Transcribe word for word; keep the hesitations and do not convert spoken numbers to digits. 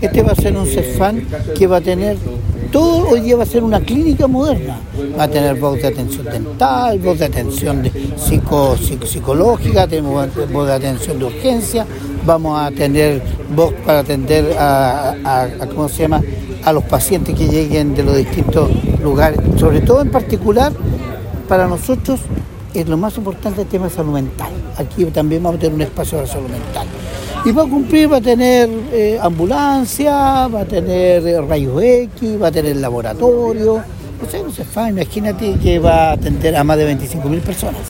Este va a ser un CEFAM que va a tener todo, hoy día va a ser una clínica moderna. Va a tener voz de atención dental, voz de atención de psico, psico, psicológica, tenemos voz de atención de urgencia, vamos a tener voz para atender a, a, a ¿cómo se llama?, a los pacientes que lleguen de los distintos lugares. Sobre todo en particular, para nosotros es lo más importante el tema de salud mental. Aquí también vamos a tener un espacio de salud mental. Y va a cumplir, va a tener eh, ambulancia, va a tener eh, rayos X, va a tener laboratorio. O sea, no se fa, imagínate que va a atender a más de veinticinco mil personas.